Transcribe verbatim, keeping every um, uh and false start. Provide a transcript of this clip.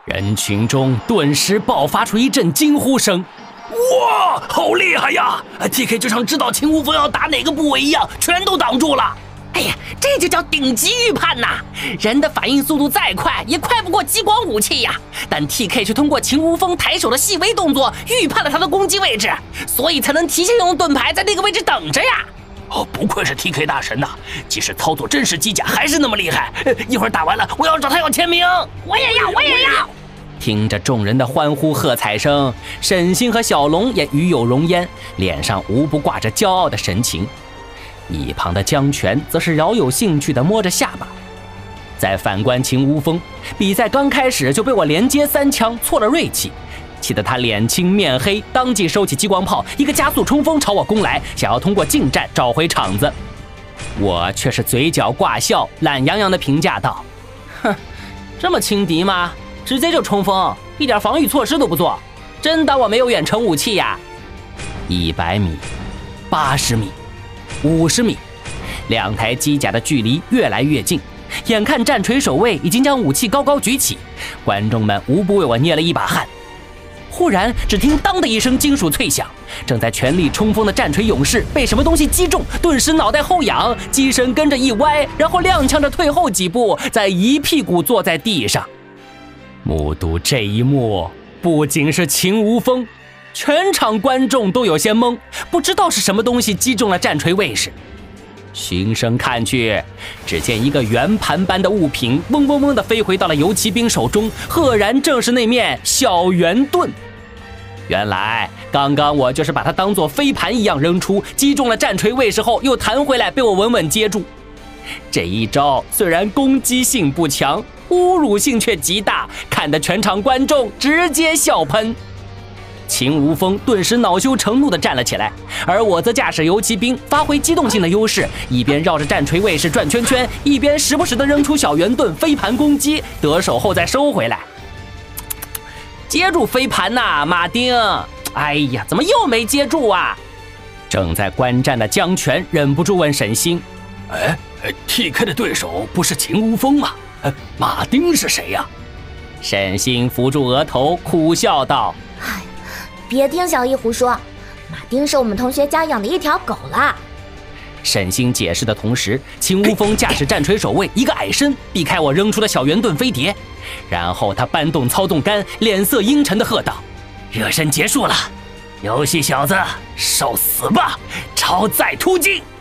人群中顿时爆发出一阵惊呼声。哇，好厉害呀 ！T K 就像知道秦无风要打哪个部位一样，全都挡住了。 哎呀，这就叫顶级预判呐！人的反应速度再快，也快不过激光武器呀。但 T K 却通过秦无风抬手的细微动作，预判了他的攻击位置，所以才能提前用盾牌在那个位置等着呀。 哦，不愧是 T K 大神呐！即使操作真实机甲，还是那么厉害。一会儿打完了，我要找他要签名。 我也要，我也要。 听着众人的欢呼喝彩声，沈星和小龙也与有荣焉，脸上无不挂着骄傲的神情。一旁的江泉则是饶有兴趣地摸着下巴。再反观秦无风，比赛刚开始就被我连接三枪挫了锐气，气得他脸青面黑，当即收起激光炮，一个加速冲锋朝我攻来，想要通过近战找回场子。我却是嘴角挂笑，懒洋洋地评价道：“哼，这么轻敌吗？直接就冲锋，一点防御措施都不做，真当我没有远程武器呀？”一百米，八十米。五十米，两台机甲的距离越来越近，眼看战锤守卫已经将武器高高举起，观众们无不为我捏了一把汗。忽然，只听当的一声金属脆响，正在全力冲锋的战锤勇士被什么东西击中，顿时脑袋后仰，机身跟着一歪，然后踉跄着退后几步，再一屁股坐在地上。目睹这一幕，不仅是秦无风，全场观众都有些懵，不知道是什么东西击中了战锤卫士。循声看去，只见一个圆盘般的物品嗡嗡嗡地飞回到了游骑兵手中，赫然正是那面小圆盾。原来刚刚我就是把它当作飞盘一样扔出，击中了战锤卫士后又弹回来，被我稳稳接住。这一招虽然攻击性不强，侮辱性却极大，看得全场观众直接笑喷。秦无风顿时恼羞成怒地站了起来，而我则驾驶游骑兵发挥机动性的优势，一边绕着战锤卫士转圈圈，一边时不时地扔出小圆盾飞盘攻击，得手后再收回来。接住飞盘呐、啊，马丁！哎呀，怎么又没接住啊？正在观战的江泉忍不住问沈星：“哎 ，T K 的对手不是秦无风吗？呃，马丁是谁呀、啊？”沈星扶住额头，苦笑道：“ 哎。”别听小一胡说，马丁是我们同学家养的一条狗啦。 沈星解释的同时，秦无风驾驶战锤守卫一个矮身避开我扔出的小圆盾飞碟，然后他搬动操纵杆，脸色阴沉地喝道：“热身结束了，游戏小子受死吧，超载突进！”